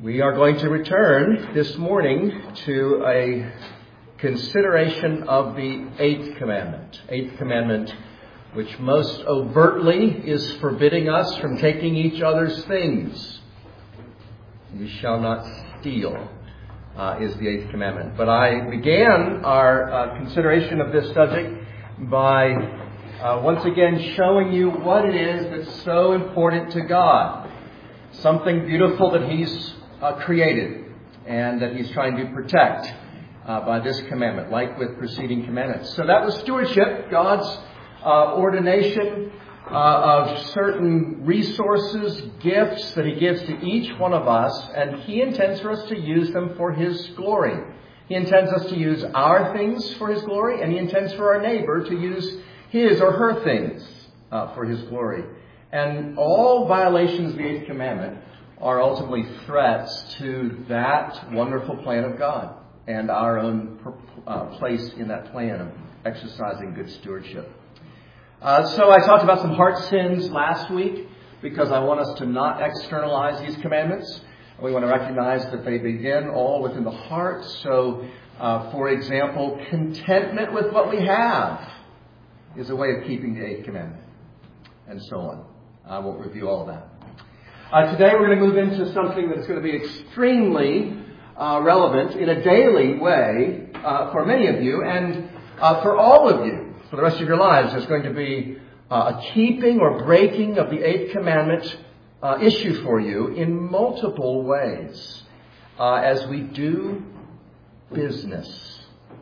We are going to return this morning to a consideration of the Eighth Commandment. Eighth Commandment, which most overtly is forbidding us from taking each other's things. You shall not steal is the Eighth Commandment. But I began our consideration of this subject by once again showing you what it is that's so important to God. Something beautiful that He's created and that He's trying to protect by this commandment, like with preceding commandments. So that was stewardship, God's ordination of certain resources, gifts that He gives to each one of us, and He intends for us to use them for His glory. He intends us to use our things for His glory, and He intends for our neighbor to use his or her things for His glory. And all violations of the Eighth Commandment are ultimately threats to that wonderful plan of God and our own place in that plan of exercising good stewardship. So I talked about some heart sins last week because I want us to not externalize these commandments. We want to recognize that they begin all within the heart. So, for example, contentment with what we have is a way of keeping the Eighth Commandment, and so on. I won't review all of that. Today we're going to move into something that's going to be extremely relevant in a daily way for many of you and for all of you. For the rest of your lives, there's going to be a keeping or breaking of the Eighth Commandment issue for you in multiple ways as we do business.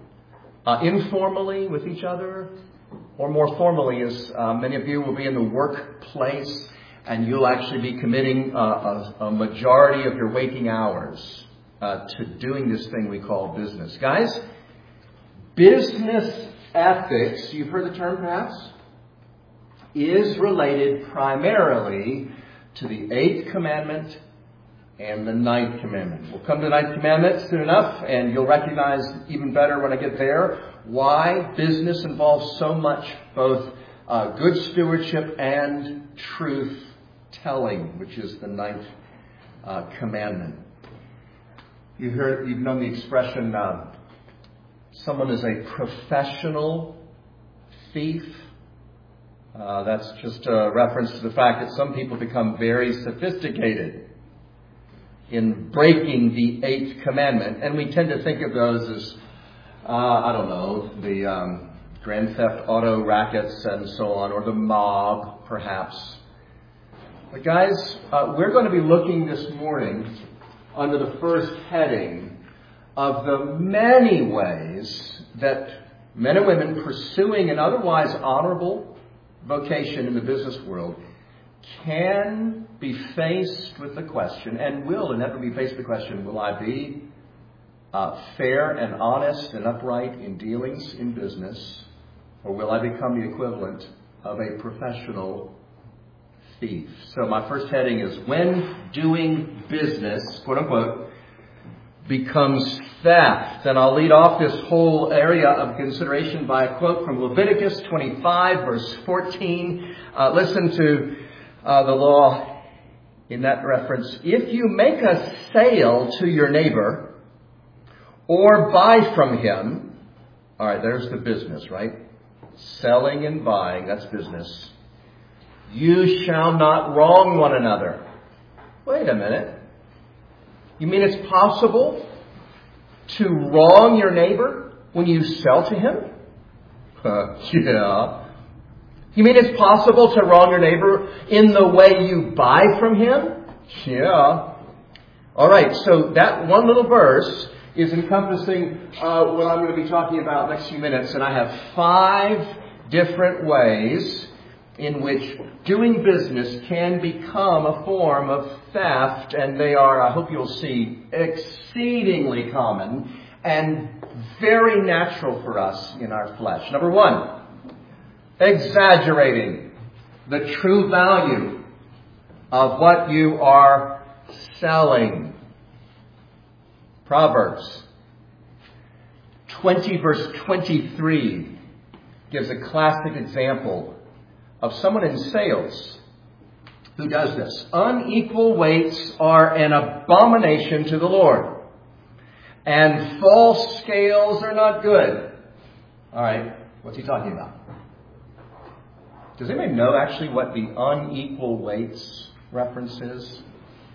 Informally with each other, or more formally, as many of you will be in the workplace, and you'll actually be committing a majority of your waking hours to doing this thing we call business. Guys, business ethics, you've heard the term perhaps, is related primarily to the Eighth Commandment and the Ninth Commandment. We'll come to the Ninth Commandment soon enough, and you'll recognize even better when I get there why business involves so much both good stewardship and truth telling, which is the Ninth Commandment. You've known the expression, someone is a professional thief. That's just a reference to the fact that some people become very sophisticated in breaking the Eighth Commandment. And we tend to think of those as, the Grand Theft Auto rackets and so on, or the mob, perhaps. But guys, we're going to be looking this morning under the first heading of the many ways that men and women pursuing an otherwise honorable vocation in the business world can be faced with the question, and will inevitably be faced with the question, will I be fair and honest and upright in dealings in business, or will I become the equivalent of a professional thief? So my first heading is, when doing business, quote unquote, becomes theft. And I'll lead off this whole area of consideration by a quote from Leviticus 25, verse 14. Listen to the law in that reference. If you make a sale to your neighbor or buy from him, all right, there's the business, right? Selling and buying, that's business. You shall not wrong one another. Wait a minute. You mean it's possible to wrong your neighbor when you sell to him? Yeah. You mean it's possible to wrong your neighbor in the way you buy from him? Yeah. All right, so that one little verse is encompassing what I'm going to be talking about next few minutes. And I have 5 different ways in which doing business can become a form of theft. And they are, I hope you'll see, exceedingly common and very natural for us in our flesh. Number 1, exaggerating the true value of what you are selling. Proverbs 20 verse 23 gives a classic example of someone in sales who does this. Unequal weights are an abomination to the Lord. And false scales are not good. All right, what's he talking about? Does anybody know actually what the unequal weights reference is?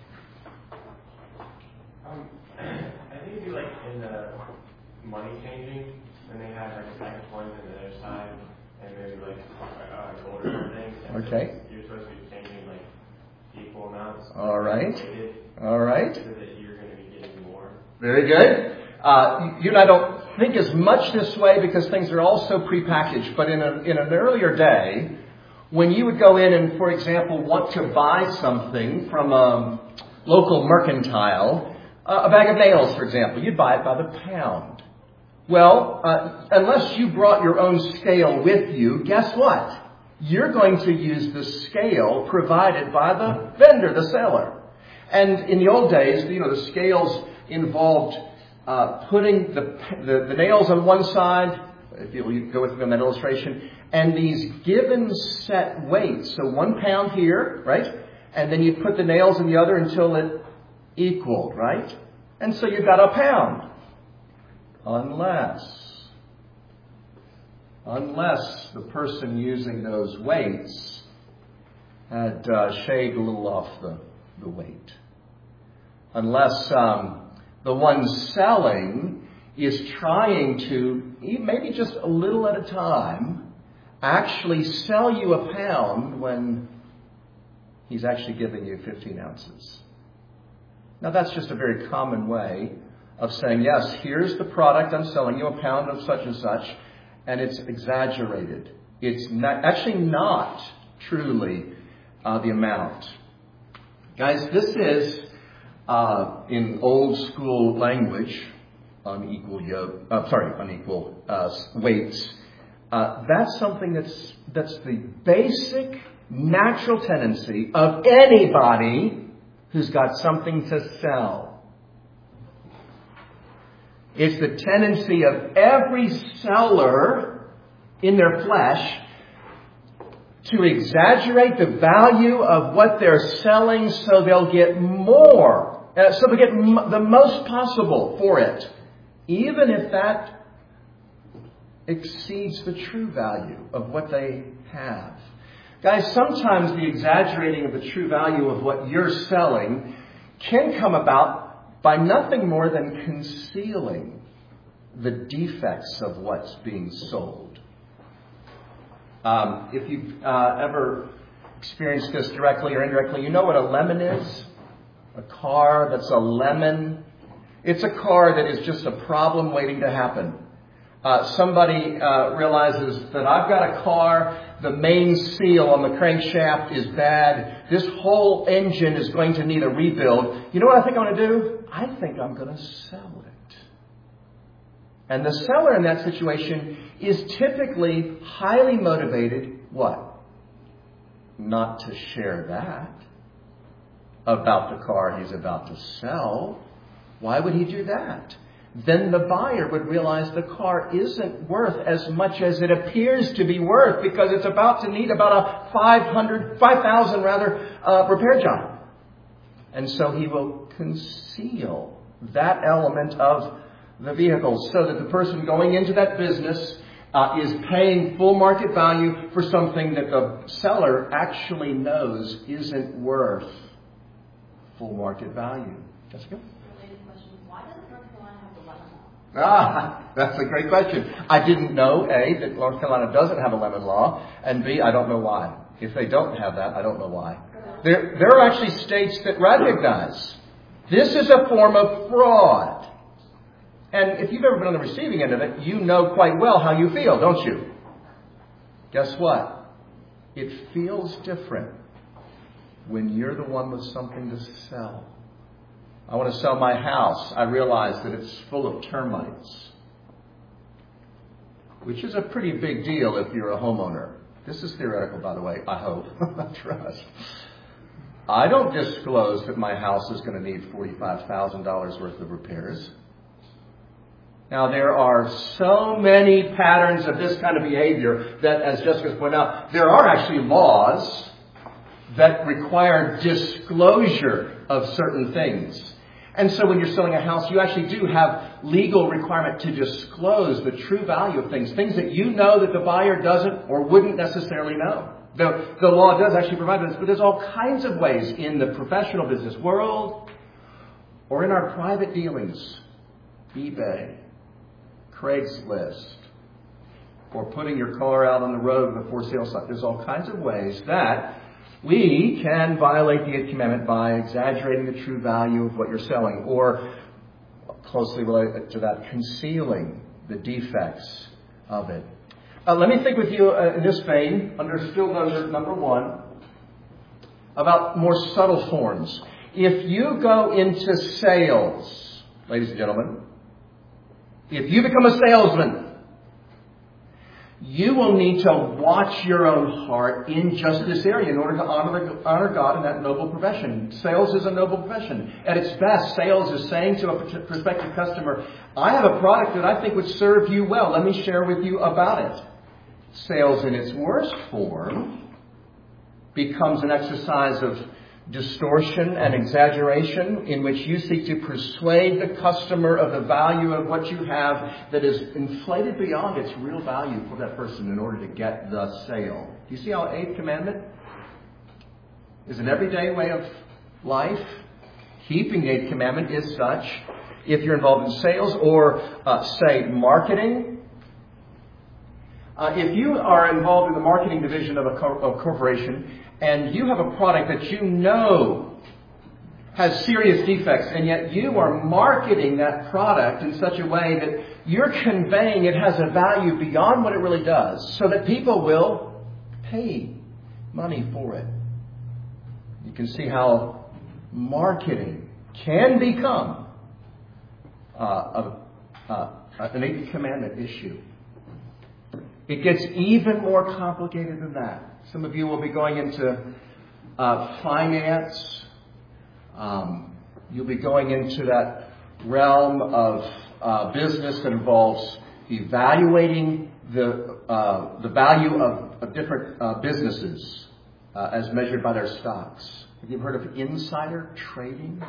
I think it'd be like in the money changing, when they have like a stack of coins on the other side, and maybe like gold or something. And Okay. You're supposed to be changing like equal amounts. All right. Weighted, All right. so that you're going to be getting more. Very good. You and I don't think as much this way because things are all so prepackaged. But in an earlier day, when you would go in and, for example, want to buy something from a local mercantile, a bag of nails, for example, you'd buy it by the pound. Well, unless you brought your own scale with you, guess what? You're going to use the scale provided by the vendor, the seller. And in the old days, the scales involved putting the nails on one side, if you go with me on that illustration, and these given set weights. So 1 pound here, right? And then you put the nails in the other until it equaled, right? And so you've got a pound. Unless the person using those weights had shaved a little off the weight. Unless the one selling is trying to, maybe just a little at a time, actually sell you a pound when he's actually giving you 15 ounces. Now that's just a very common way of saying, yes, here's the product I'm selling you, a pound of such and such, and it's exaggerated. It's actually not truly the amount. Guys, this is, in old school language, unequal weights. That's something that's the basic natural tendency of anybody who's got something to sell. It's the tendency of every seller in their flesh to exaggerate the value of what they're selling so they'll get more. So they get the most possible for it, even if that exceeds the true value of what they have. Guys, sometimes the exaggerating of the true value of what you're selling can come about by nothing more than concealing the defects of what's being sold. If you've ever experienced this directly or indirectly, you know what a lemon is? A car that's a lemon. It's a car that is just a problem waiting to happen. Somebody realizes that I've got a car, the main seal on the crankshaft is bad, this whole engine is going to need a rebuild. You know what I think I'm going to do? I think I'm going to sell it. And the seller in that situation is typically highly motivated, what? Not to share that about the car he's about to sell. Why would he do that? Then the buyer would realize the car isn't worth as much as it appears to be worth because it's about to need about a 5,000 repair job. And so he will conceal that element of the vehicle so that the person going into that business is paying full market value for something that the seller actually knows isn't worth full market value. Jessica? That's a great question. I didn't know, A, that North Carolina doesn't have a lemon law, and B, I don't know why. If they don't have that, I don't know why. There are actually states that recognize this is a form of fraud. And if you've ever been on the receiving end of it, you know quite well how you feel, don't you? Guess what? It feels different when you're the one with something to sell. I want to sell my house. I realize that it's full of termites, which is a pretty big deal if you're a homeowner. This is theoretical, by the way, I hope. I trust. I don't disclose that my house is going to need $45,000 worth of repairs. Now, there are so many patterns of this kind of behavior that, as Jessica's pointed out, there are actually laws that require disclosure of certain things. And so when you're selling a house, you actually do have legal requirement to disclose the true value of things that you know that the buyer doesn't or wouldn't necessarily know. The law does actually provide this, but there's all kinds of ways in the professional business world or in our private dealings, eBay, Craigslist, or putting your car out on the road with a for sale sign. There's all kinds of ways that we can violate the Eighth Commandment by exaggerating the true value of what you're selling, or closely related to that, concealing the defects of it. Let me think with you in this vein, still under number 1, about more subtle forms. If you go into sales, ladies and gentlemen, if you become a salesman, you will need to watch your own heart in just this area in order to honor God in that noble profession. Sales is a noble profession. At its best, sales is saying to a prospective customer, I have a product that I think would serve you well. Let me share with you about it. Sales in its worst form becomes an exercise of distortion and exaggeration in which you seek to persuade the customer of the value of what you have that is inflated beyond its real value for that person in order to get the sale. Do you see how Eighth Commandment is an everyday way of life? Keeping the Eighth Commandment is such. If you're involved in sales or, say, marketing, if you are involved in the marketing division of a corporation and you have a product that you know has serious defects, and yet you are marketing that product in such a way that you're conveying it has a value beyond what it really does, so that people will pay money for it. You can see how marketing can become an Eighth Commandment issue. It gets even more complicated than that. Some of you will be going into finance. You'll be going into that realm of business that involves evaluating the value of different businesses as measured by their stocks. Have you heard of insider trading?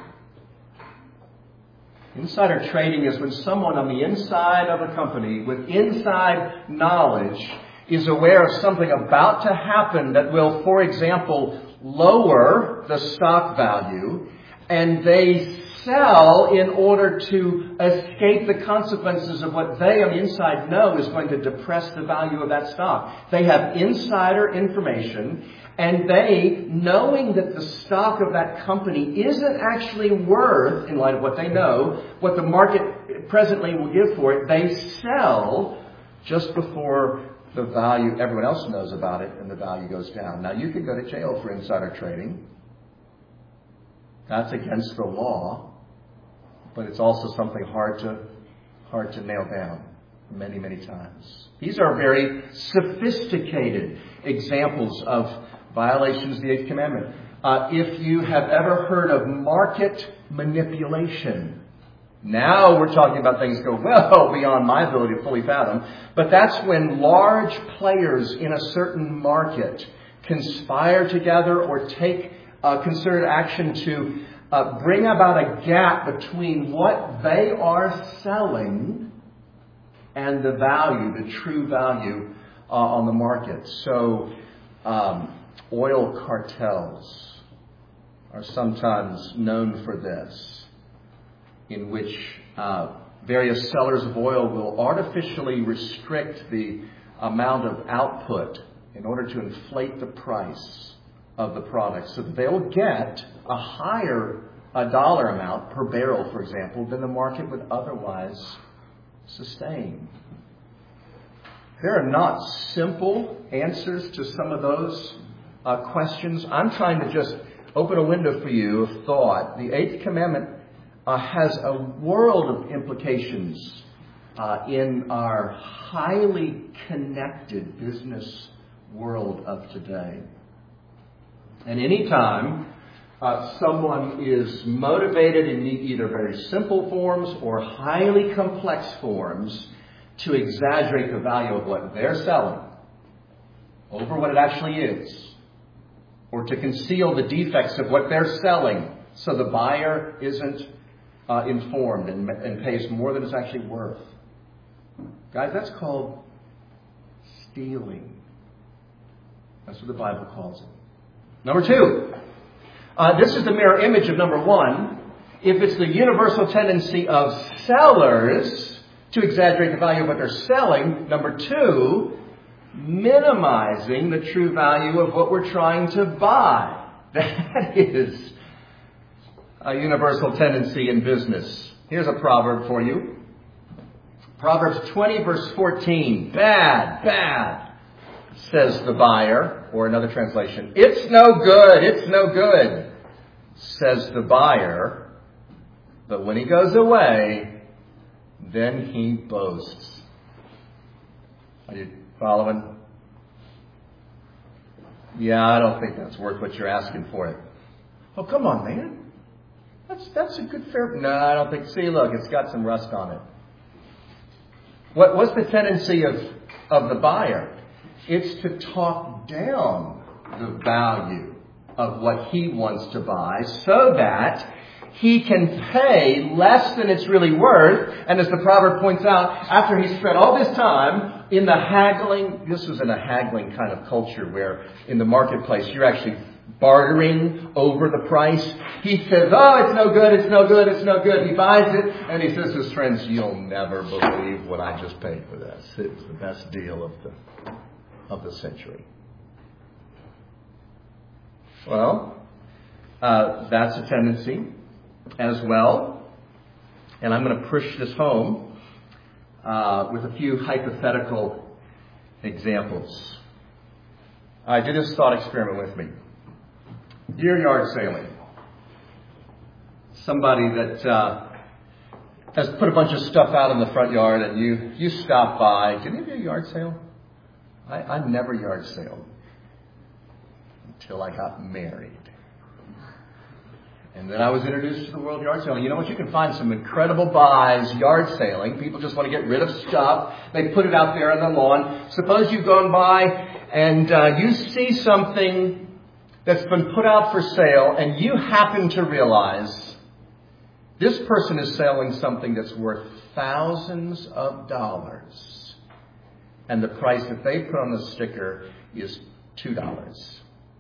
Insider trading is when someone on the inside of a company with inside knowledge is aware of something about to happen that will, for example, lower the stock value, and they sell in order to escape the consequences of what they on the inside know is going to depress the value of that stock. They have insider information, and they, knowing that the stock of that company isn't actually worth, in light of what they know, what the market presently will give for it, they sell just before the value, everyone else knows about it, and the value goes down. Now, you could go to jail for insider trading. That's against the law, but it's also something hard to nail down many, many times. These are very sophisticated examples of violations of the Eighth Commandment. If you have ever heard of market manipulation, now we're talking about things that go well beyond my ability to fully fathom, but that's when large players in a certain market conspire together or take concerted action to bring about a gap between what they are selling and the value, the true value on the market. So oil cartels are sometimes known for this, in which various sellers of oil will artificially restrict the amount of output in order to inflate the price of the product, so that they will get a higher dollar amount per barrel, for example, than the market would otherwise sustain. There are not simple answers to some of those questions. I'm trying to just open a window for you of thought. The Eighth Commandment has a world of implications in our highly connected business world of today. And anytime someone is motivated in either very simple forms or highly complex forms to exaggerate the value of what they're selling over what it actually is, or to conceal the defects of what they're selling so the buyer isn't informed and pays more than it's actually worth. Guys, that's called stealing. That's what the Bible calls it. Number two, this is the mirror image of number one. If it's the universal tendency of sellers to exaggerate the value of what they're selling, number two, minimizing the true value of what we're trying to buy. That is a universal tendency in business. Here's a proverb for you. Proverbs 20 verse 14. Bad, says the buyer, or another translation. It's no good, says the buyer. But when he goes away, then he boasts. Are you following? Yeah, I don't think that's worth what you're asking for it. Oh, come on, man. That's a good fair... No, I don't think... See, look, it's got some rust on it. What's the tendency of the buyer? It's to talk down the value of what he wants to buy so that he can pay less than it's really worth. And as the proverb points out, after he's spent all this time in the haggling, this was in a haggling kind of culture where in the marketplace you're actually bartering over the price. He says, oh, it's no good. He buys it and he says to his friends, you'll never believe what I just paid for this. It was the best deal of the century. Well, that's a tendency as well. And I'm going to push this home with a few hypothetical examples. Do this thought experiment with me. You're yard sailing. Somebody that has put a bunch of stuff out in the front yard and you stop by. Did any of you yard sale? I never yard sailed until I got married. And then I was introduced to the world of yard sailing. You know what? You can find some incredible buys yard sailing. People just want to get rid of stuff. They put it out there on the lawn. Suppose you've gone by and you see something that's been put out for sale and you happen to realize this person is selling something that's worth thousands of dollars. And the price that they put on the sticker is $2.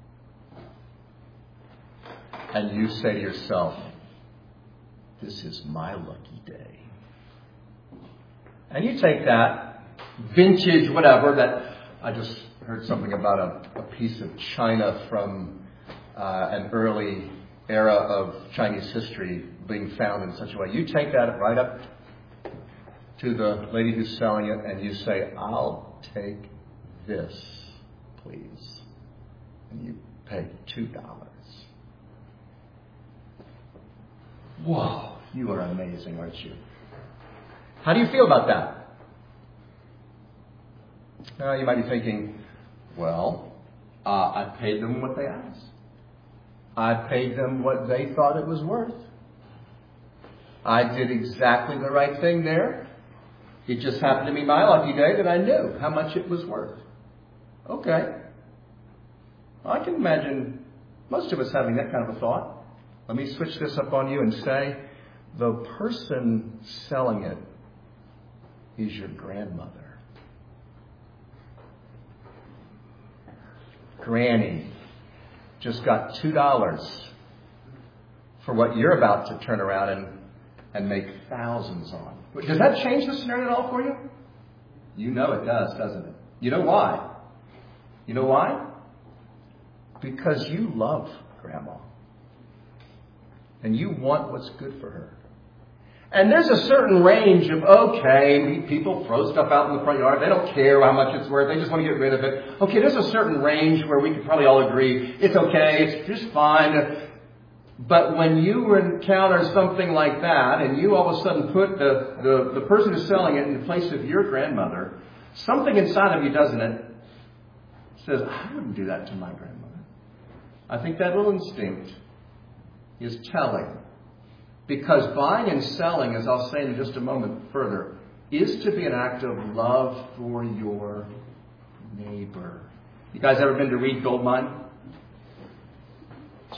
And you say to yourself, this is my lucky day. And you take that vintage whatever that I just heard something about a piece of china from an early era of Chinese history being found in such a way. You take that right up to the lady who's selling it and you say, I'll take this, please. And you pay $2. Whoa, you are amazing, aren't you? How do you feel about that? You might be thinking, well, I paid them what they asked. I paid them what they thought it was worth. I did exactly the right thing there. It just happened to be my lucky day that I knew how much it was worth. Okay. I can imagine most of us having that kind of a thought. Let me switch this up on you and say, the person selling it is your grandmother. Granny just got $2 for what you're about to turn around and make thousands on. Does that change the scenario at all for you? You know it does, doesn't it? You know why? You know why? Because you love Grandma. And you want what's good for her. And there's a certain range of, okay, people throw stuff out in the front yard. They don't care how much it's worth. They just want to get rid of it. Okay, there's a certain range where we could probably all agree it's okay, it's just fine. But when you encounter something like that and you all of a sudden put the person who's selling it in the place of your grandmother, something inside of you, doesn't it, says, I wouldn't do that to my grandmother. I think that little instinct is telling. Because buying and selling, as I'll say in just a moment further, is to be an act of love for your neighbor. You guys ever been to Reed Gold Mine?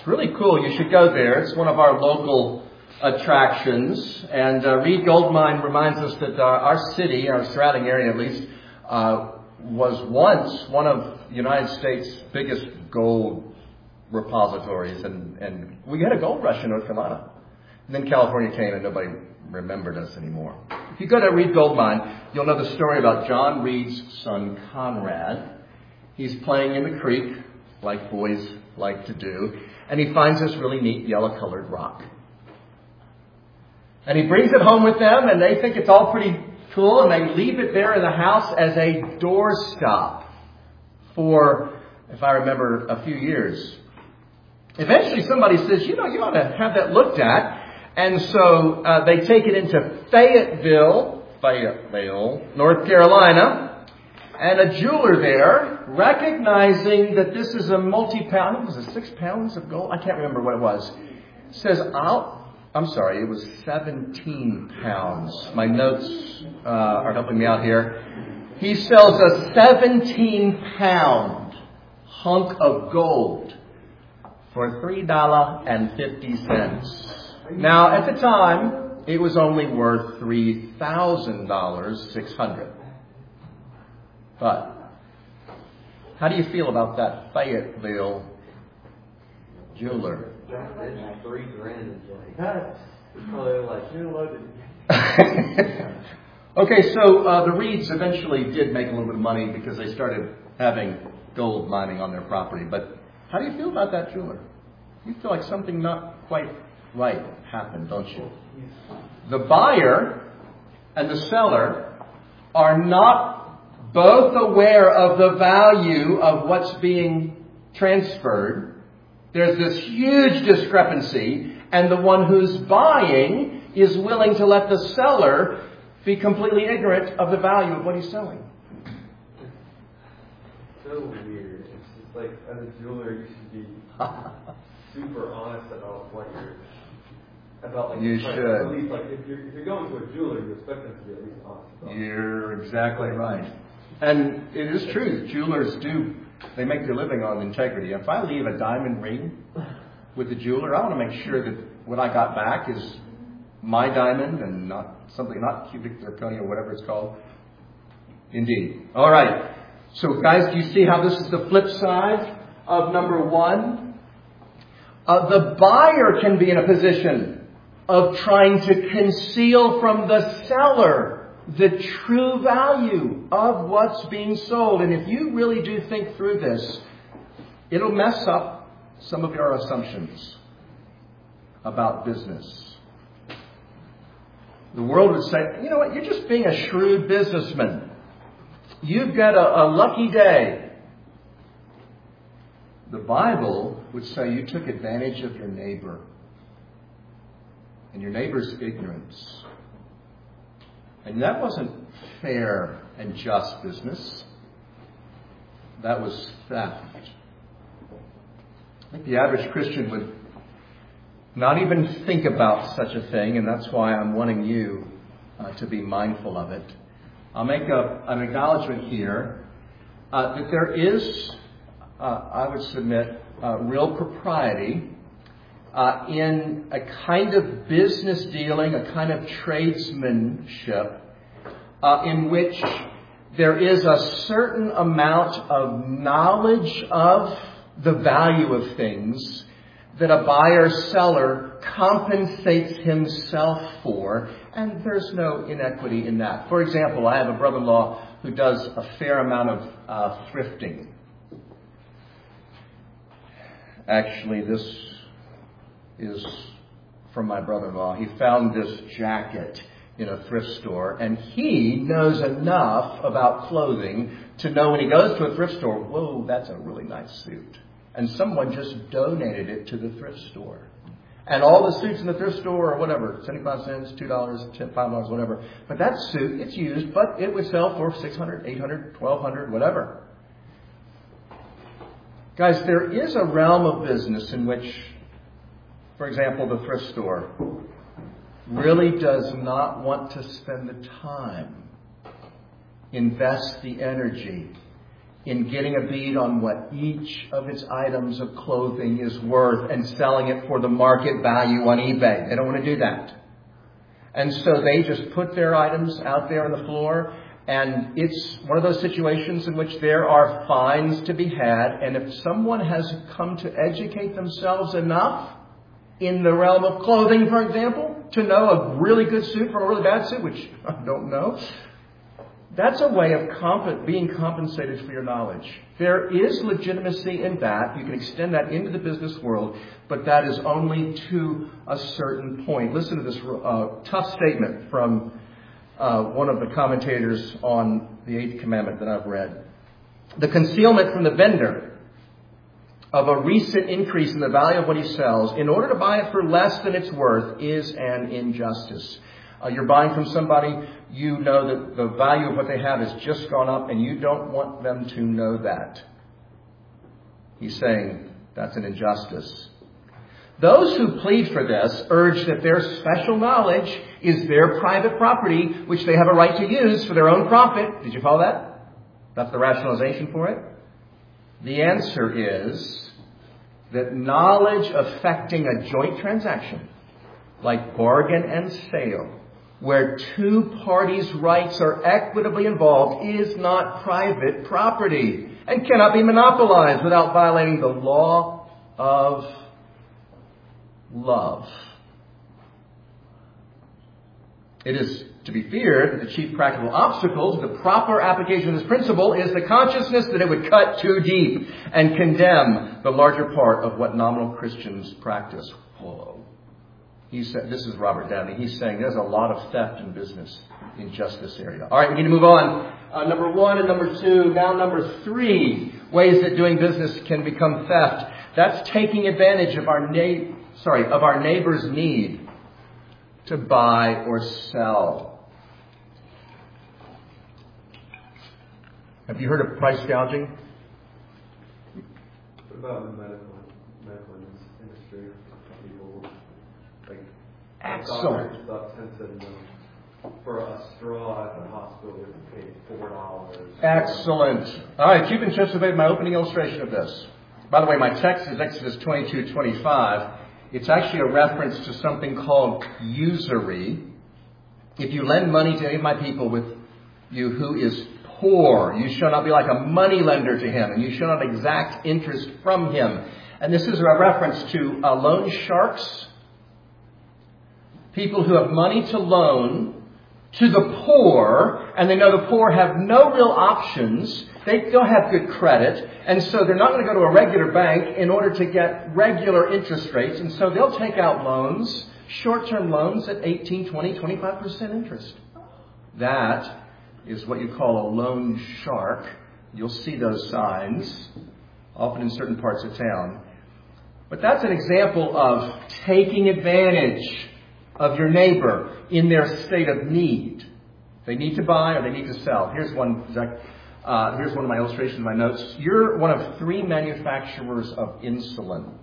It's really cool. You should go there. It's one of our local attractions. And Reed Gold Mine reminds us that our city, our surrounding area at least, was once one of the United States' biggest gold repositories. And we had a gold rush in North Carolina. And then California came and nobody remembered us anymore. If you go to Reed Gold Mine, you'll know the story about John Reed's son, Conrad. He's playing in the creek, like boys like to do, and he finds this really neat yellow-colored rock. And he brings it home with them, and they think it's all pretty cool, and they leave it there in the house as a doorstop for, if I remember, a few years. Eventually somebody says, you ought to have that looked at. And so they take it into Fayetteville, North Carolina, and a jeweler there, recognizing that this is a multi-pound, was it 6 pounds of gold? I can't remember what it was. Says, I'm sorry, it was 17 pounds. My notes are helping me out here. He sells a 17-pound hunk of gold for $3.50. Now, at the time, it was only worth $3,000, $600. But how do you feel about that Fayetteville jeweler? That's $3,000. That's probably like, Okay, so the Reeds eventually did make a little bit of money because they started having gold mining on their property. But how do you feel about that jeweler? You feel like something not quite right happened, don't you? The buyer and the seller are not both aware of the value of what's being transferred. There's this huge discrepancy, and the one who's buying is willing to let the seller be completely ignorant of the value of what he's selling. So weird. It's just like, as a jeweler, you should be super honest about what you're about. Like, you should. At least, like, if you're going to a jeweler, you expect them to be at least honest about it. You're exactly right. And it is true. Jewelers they make their living on integrity. If I leave a diamond ring with the jeweler, I want to make sure that what I got back is my diamond and not cubic zirconia or whatever it's called. Indeed. All right. So, guys, do you see how this is the flip side of number one? The buyer can be in a position of trying to conceal from the seller the true value of what's being sold. And if you really do think through this, it'll mess up some of your assumptions about business. The world would say, you know what, you're just being a shrewd businessman. You've got a lucky day. The Bible would say you took advantage of your neighbor and your neighbor's ignorance. And that wasn't fair and just business. That was theft. I think the average Christian would not even think about such a thing, and that's why I'm wanting you to be mindful of it. I'll make an acknowledgement here that there is, I would submit, real propriety in a kind of business dealing, a kind of tradesmanship, in which there is a certain amount of knowledge of the value of things that a buyer-seller compensates himself for, and there's no inequity in that. For example, I have a brother-in-law who does a fair amount of thrifting. Actually, this is from my brother-in-law. He found this jacket in a thrift store, and he knows enough about clothing to know when he goes to a thrift store, whoa, that's a really nice suit. And someone just donated it to the thrift store. And all the suits in the thrift store are whatever, 75 cents, $2, $5, whatever. But that suit, it's used, but it would sell for $600, $800, $1,200, whatever. Guys, there is a realm of business in which, for example, the thrift store really does not want to spend the time, invest the energy in getting a bead on what each of its items of clothing is worth and selling it for the market value on eBay. They don't want to do that. And so they just put their items out there on the floor, and it's one of those situations in which there are fines to be had. And if someone has come to educate themselves enough in the realm of clothing, for example, to know a really good suit from a really bad suit, which I don't know, that's a way of being compensated for your knowledge. There is legitimacy in that. You can extend that into the business world, but that is only to a certain point. Listen to this tough statement from one of the commentators on the Eighth Commandment that I've read. The concealment from the vendor of a recent increase in the value of what he sells in order to buy it for less than it's worth is an injustice. You're buying from somebody, you know that the value of what they have has just gone up, and you don't want them to know that. He's saying that's an injustice. Those who plead for this urge that their special knowledge is their private property, which they have a right to use for their own profit. Did you follow that? That's the rationalization for it. The answer is that knowledge affecting a joint transaction, like bargain and sale, where two parties' rights are equitably involved, is not private property and cannot be monopolized without violating the law of love. It is to be feared that the chief practical obstacle to the proper application of this principle is the consciousness that it would cut too deep and condemn the larger part of what nominal Christians practice. Whoa. He said, this is Robert Downey. He's saying there's a lot of theft in business in just this area. All right, we need to move on. Number 1 and number 2. Now number 3, ways that doing business can become theft. That's taking advantage of our neighbor's need to buy or sell. Have you heard of price gouging? What about the medical industry? People like excellent. Stuff tends to for a straw at the hospital is paid $4. Excellent. All right, you've anticipated my opening illustration of this. By the way, my text is Exodus 22:25. It's actually a reference to something called usury. If you lend money to any of my people with you who is poor, you shall not be like a money lender to him, and you shall not exact interest from him. And this is a reference to loan sharks, people who have money to loan to the poor, and they know the poor have no real options. They don't have good credit, and so they're not going to go to a regular bank in order to get regular interest rates. And so they'll take out loans, short-term loans at 18, 20, 25% interest. That is what you call a loan shark. You'll see those signs, often in certain parts of town. But that's an example of taking advantage of your neighbor in their state of need. They need to buy or they need to sell. Here's one of my illustrations in my notes. You're one of 3 manufacturers of insulin.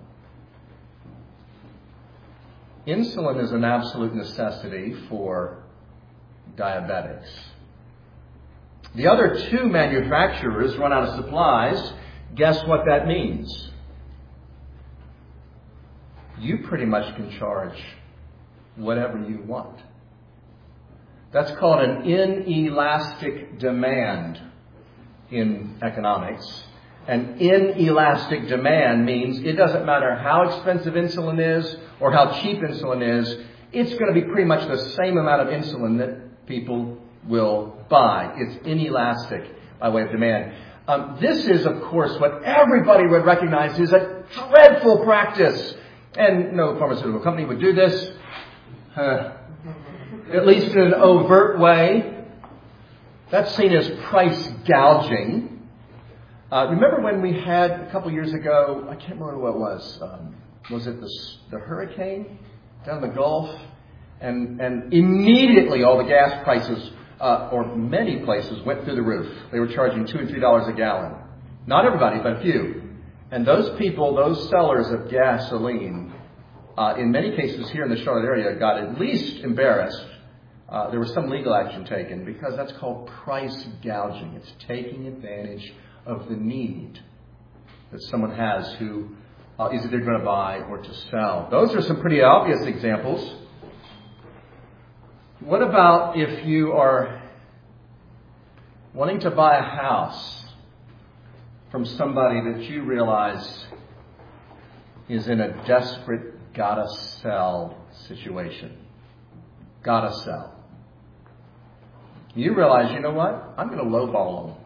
Insulin is an absolute necessity for diabetics. The other 2 manufacturers run out of supplies. Guess what that means? You pretty much can charge whatever you want. That's called an inelastic demand in economics. An inelastic demand means it doesn't matter how expensive insulin is or how cheap insulin is, it's going to be pretty much the same amount of insulin that people will buy. It's inelastic by way of demand. This is, of course, what everybody would recognize is a dreadful practice. And no pharmaceutical company would do this, at least in an overt way. That's seen as price gouging. Remember when we had, a couple years ago, I can't remember what it was. Was it the hurricane down the Gulf? And immediately all the gas prices, or many places, went through the roof. They were charging $2 and $3 a gallon. Not everybody, but a few. And those people, those sellers of gasoline, in many cases here in the Charlotte area, got at least embarrassed. There was some legal action taken because that's called price gouging. It's taking advantage of the need that someone has who is either going to buy or to sell. Those are some pretty obvious examples. What about if you are wanting to buy a house from somebody that you realize is in a desperate gotta sell situation? Gotta sell. You realize, you know what? I'm going to lowball them.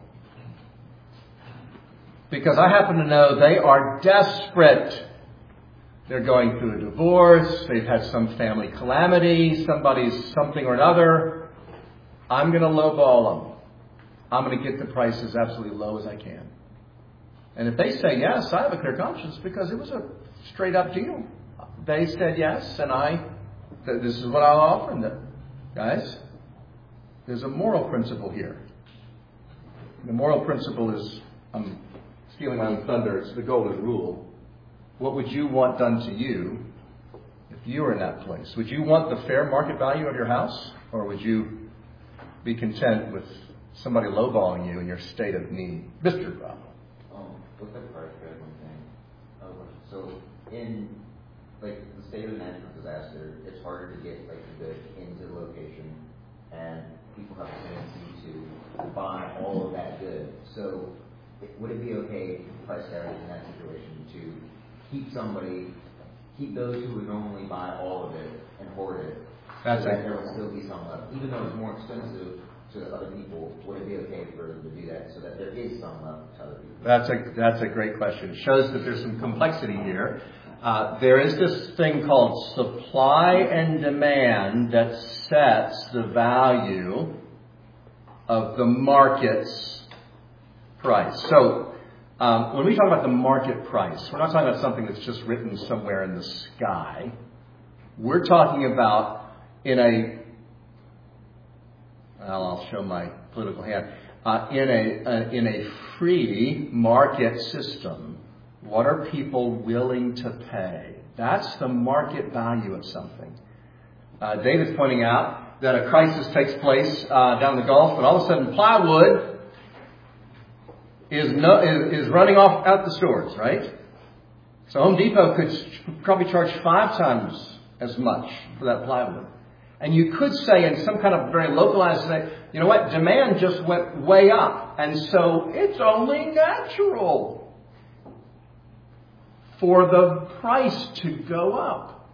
Because I happen to know they are desperate. They're going through a divorce. They've had some family calamity. Somebody's something or another. I'm going to lowball them. I'm going to get the price as absolutely low as I can. And if they say yes, I have a clear conscience because it was a straight up deal. They said yes, and this is what I'll offer them. Guys, there's a moral principle here. The moral principle is, I'm stealing my own thunder, it's the golden rule. What would you want done to you if you were in that place? Would you want the fair market value of your house? Or would you be content with somebody lowballing you in your state of need? Mr. Brown. With that price tag one thing. So in the state of natural disaster, it's harder to get the goods into the location, and people have a tendency to buy all of that good. So would it be okay, price tag in that situation, to keep those who would normally buy all of it and hoard it, so that there would still be some left, even though it's more expensive to other people? Would it be okay for them to do that so that there is some left to other people? That's a great question. It shows that there's some complexity here. There is this thing called supply and demand that sets the value of the market's price. So when we talk about the market price, we're not talking about something that's just written somewhere in the sky. We're talking about I'll show my political hand. In a free market system, what are people willing to pay? That's the market value of something. David's pointing out that a crisis takes place down the Gulf, and all of a sudden plywood is running off out the stores, right? So Home Depot could probably charge 5 times as much for that plywood. And you could say in some kind of very localized way, you know what, demand just went way up. And so it's only natural for the price to go up.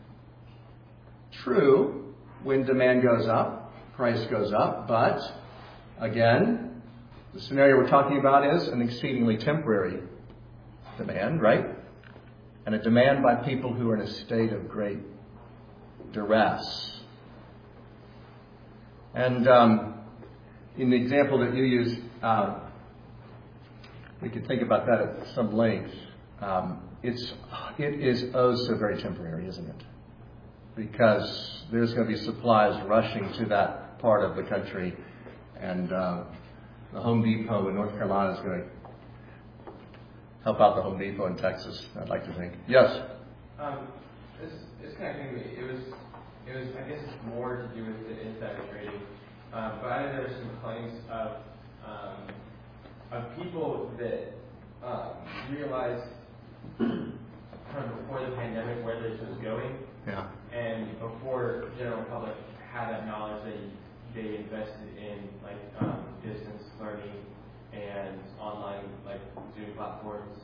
True, when demand goes up, price goes up. But, again, the scenario we're talking about is an exceedingly temporary demand, right? And a demand by people who are in a state of great duress. And in the example that you used, we could think about that at some length. It is oh so very temporary, isn't it? Because there's going to be supplies rushing to that part of the country, and the Home Depot in North Carolina is going to help out the Home Depot in Texas, I'd like to think. Yes? This kind of thing, it was, I guess, more to do with the insider trading. But I know there were some claims of people that realized kind of before the pandemic where this was going. Yeah. And before the general public had that knowledge, they invested in distance learning and online Zoom platforms.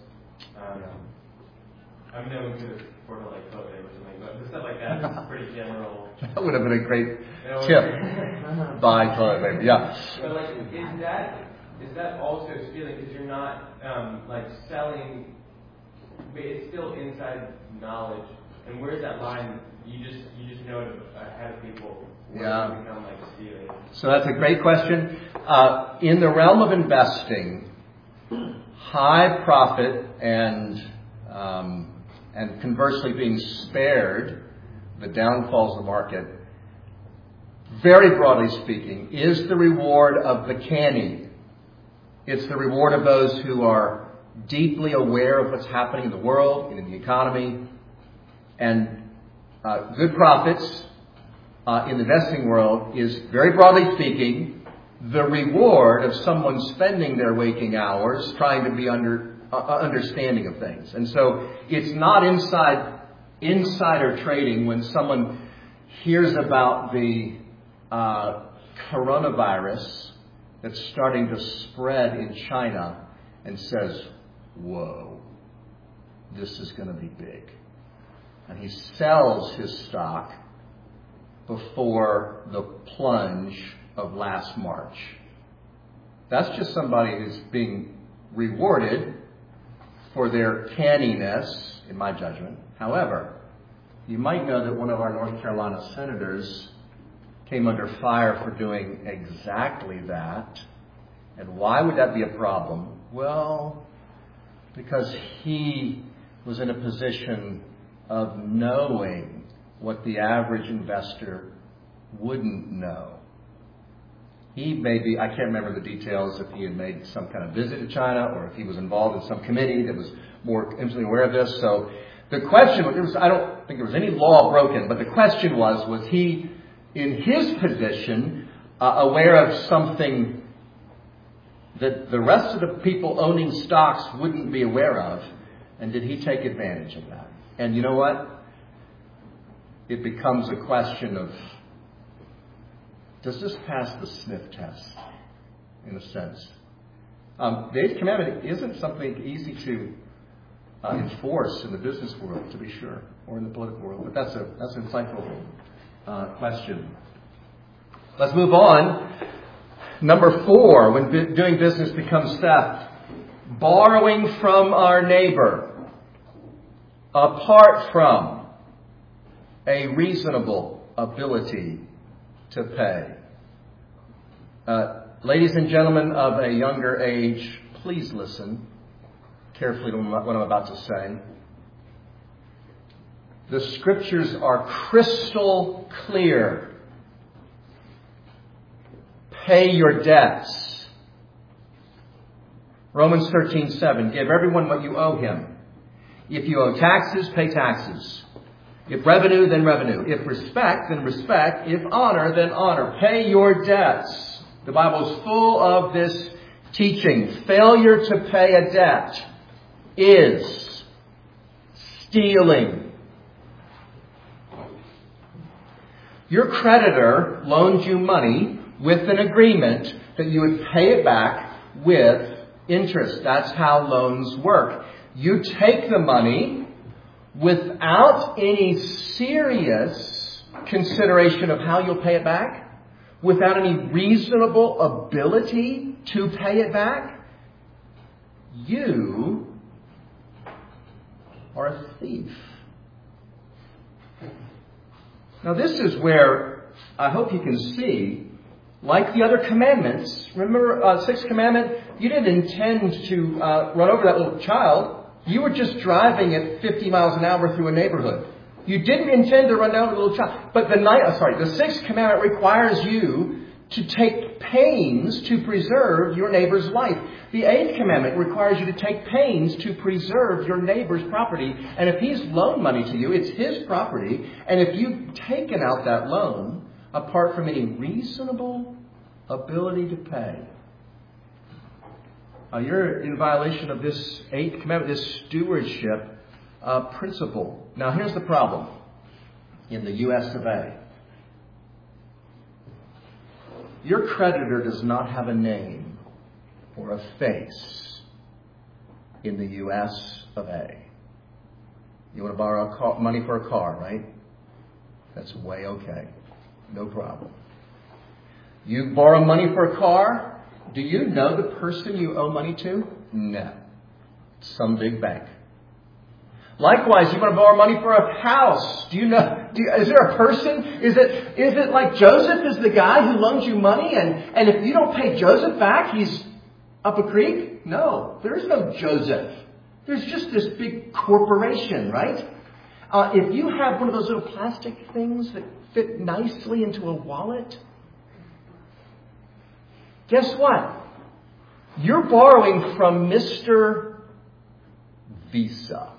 I'm known to for COVID or something, but stuff like that is pretty general. That would have been a great tip. Buy toilet paper, yeah. But is that also stealing? Because you're not selling, but it's still inside knowledge. And where's that line? You just know it ahead of people. Yeah. It become stealing. So that's a great question. In the realm of investing, high profit and conversely being spared the downfalls of the market, very broadly speaking, is the reward of the canny. It's the reward of those who are deeply aware of what's happening in the world and in the economy. And good profits in the investing world is, very broadly speaking, the reward of someone spending their waking hours trying to be understanding of things. And so it's not insider trading when someone hears about the coronavirus that's starting to spread in China and says, whoa, this is going to be big. And he sells his stock before the plunge of last March. That's just somebody who's being rewarded for their canniness, in my judgment. However, you might know that one of our North Carolina senators came under fire for doing exactly that. And why would that be a problem? Well, because he was in a position of knowing what the average investor wouldn't know. He maybe, I can't remember the details, if he had made some kind of visit to China or if he was involved in some committee that was more intimately aware of this. So the question was, I don't think there was any law broken, but the question was he in his position aware of something that the rest of the people owning stocks wouldn't be aware of? And did he take advantage of that? And you know what? It becomes a question of, does this pass the sniff test, in a sense? The Eighth Commandment isn't something easy to enforce in the business world, to be sure, or in the political world. But that's an insightful question. Let's move on. Number 4, when doing business becomes theft, borrowing from our neighbor apart from a reasonable ability to pay. Ladies and gentlemen of a younger age, please listen carefully to what I'm about to say. The scriptures are crystal clear. Pay your debts. Romans 13:7. Give everyone what you owe him. If you owe taxes, pay taxes. If revenue, then revenue. If respect, then respect. If honor, then honor. Pay your debts. The Bible is full of this teaching. Failure to pay a debt is stealing. Your creditor loaned you money with an agreement that you would pay it back with interest. That's how loans work. You take the money without any serious consideration of how you'll pay it back, without any reasonable ability to pay it back. You are a thief. Now this is where I hope you can see, like the other commandments, remember 6th commandment, you didn't intend to run over that little child. You were just driving at 50 miles an hour through a neighborhood. You didn't intend to run down the little child. But the 6th commandment requires you to take pains to preserve your neighbor's life. The 8th commandment requires you to take pains to preserve your neighbor's property. And if he's loaned money to you, it's his property. And if you've taken out that loan apart from any reasonable ability to pay, you're in violation of this 8th commandment, this stewardship principle. Now, here's the problem in the U.S. of A. Your creditor does not have a name or a face in the U.S. of A. You want to borrow money for a car, right? That's way okay. No problem. You borrow money for a car. Do you know the person you owe money to? No. Some big bank. Likewise, you want to borrow money for a house. Do you know? Is there a person? Is it like Joseph is the guy who loans you money, and if you don't pay Joseph back, he's up a creek? No, there is no Joseph. There's just this big corporation, right? If you have one of those little plastic things that fit nicely into a wallet, guess what? You're borrowing from Mr. Visa.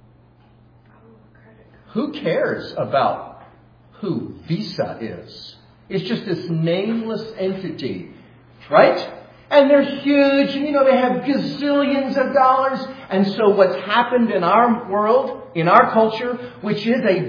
Who cares about who Visa is? It's just this nameless entity. right? And they're huge, and they have gazillions of dollars. And so what's happened in our world, in our culture, which is a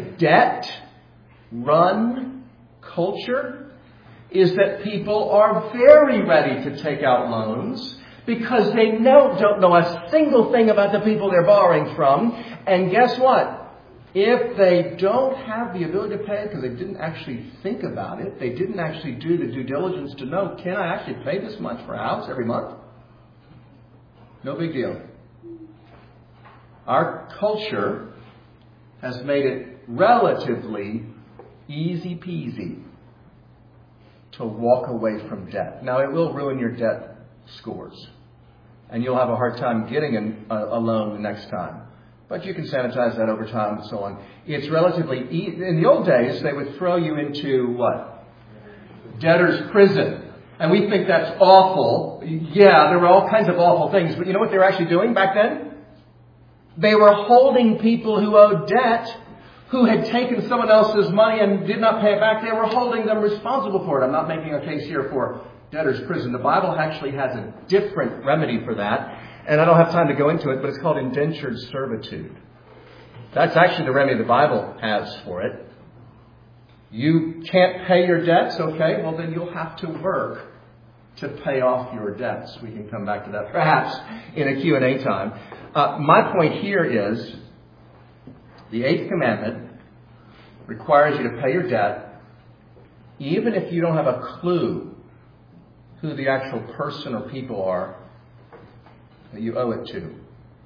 debt-run culture, is that people are very ready to take out loans because they don't know a single thing about the people they're borrowing from. And guess what? If they don't have the ability to pay it because they didn't actually think about it, they didn't actually do the due diligence to know, can I actually pay this much for a house every month? No big deal. Our culture has made it relatively easy peasy to walk away from debt. Now, it will ruin your debt scores, and you'll have a hard time getting a loan the next time. But you can sanitize that over time and so on. It's relatively easy. In the old days, they would throw you into what? Debtor's prison. And we think that's awful. Yeah, there were all kinds of awful things. But you know what they were actually doing back then? They were holding people who owed debt, who had taken someone else's money and did not pay it back. They were holding them responsible for it. I'm not making a case here for debtor's prison. The Bible actually has a different remedy for that. And I don't have time to go into it, but it's called indentured servitude. That's actually the remedy the Bible has for it. You can't pay your debts, okay? Well, then you'll have to work to pay off your debts. We can come back to that perhaps in a Q&A time. My point here is the 8th commandment requires you to pay your debt even if you don't have a clue who the actual person or people are that you owe it to.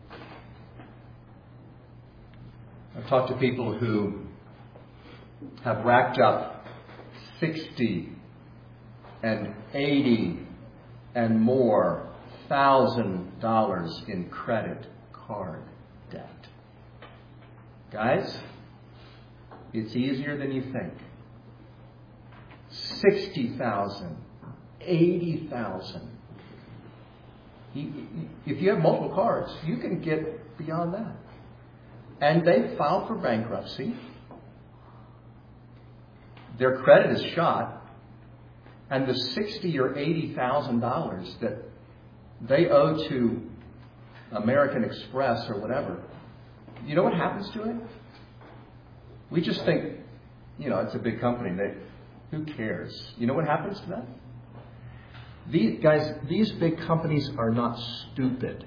I've talked to people who have racked up $60 and $80 and more $1,000 in credit card debt. Guys, it's easier than you think. $60,000, $80,000. If you have multiple cards, you can get beyond that. And they filed for bankruptcy. Their credit is shot. And the $60,000 or $80,000 that they owe to American Express or whatever, you know what happens to it? We just think, it's a big company. Who cares? You know what happens to that? These big companies are not stupid.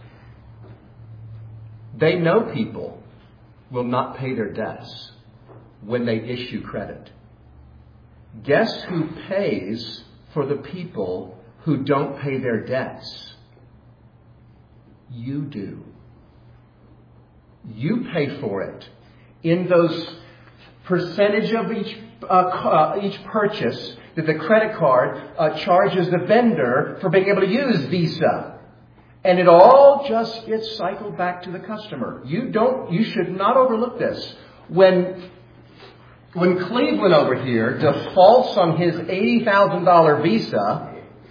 They know people will not pay their debts when they issue credit. Guess who pays for the people who don't pay their debts? You do. You pay for it in those percentage of each purchase that the credit card charges the vendor for being able to use Visa. And it all just gets cycled back to the customer. You should not overlook this. When Cleveland over here defaults on his $80,000 Visa,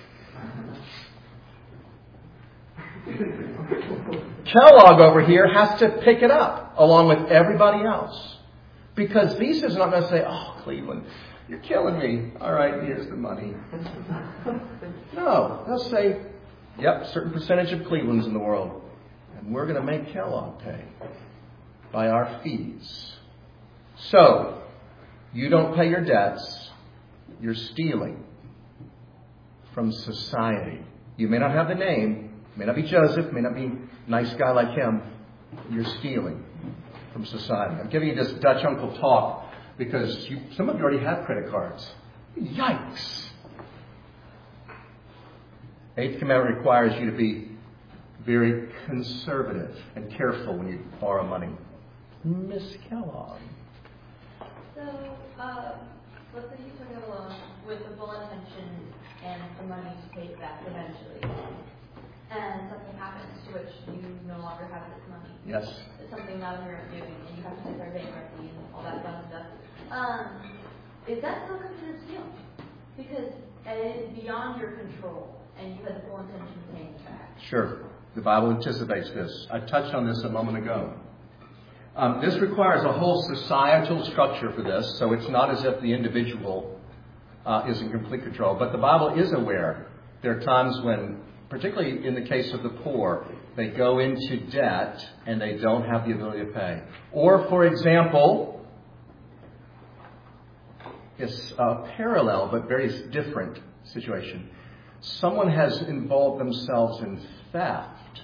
Kellogg over here has to pick it up along with everybody else. Because Visa's not going to say, oh, Cleveland, you're killing me. All right, here's the money. No, they'll say, yep, certain percentage of Cleveland's in the world. And we're going to make Kellogg pay by our fees. So, you don't pay your debts, you're stealing from society. You may not have the name, may not be Joseph, may not be a nice guy like him. You're stealing from society. I'm giving you this Dutch uncle talk because some of you already have credit cards. Yikes! 8th commandment requires you to be very conservative and careful when you borrow money. Miss Kellogg. So, let's say you took out a loan with the full intention and the money to pay it back eventually, and something happens to which you no longer have this money. Yes. It's something not of your own doing, and you have to declare bankruptcy and all that fun stuff. Is that still considered stealing? Because it is beyond your control, and you had the full intention of paying it back. Sure. The Bible anticipates this. I touched on this a moment ago. This requires a whole societal structure for this, so it's not as if the individual is in complete control. But the Bible is aware There are times when, particularly in the case of the poor, they go into debt and they don't have the ability to pay. Or, for example, it's a parallel but very different situation. Someone has involved themselves in theft.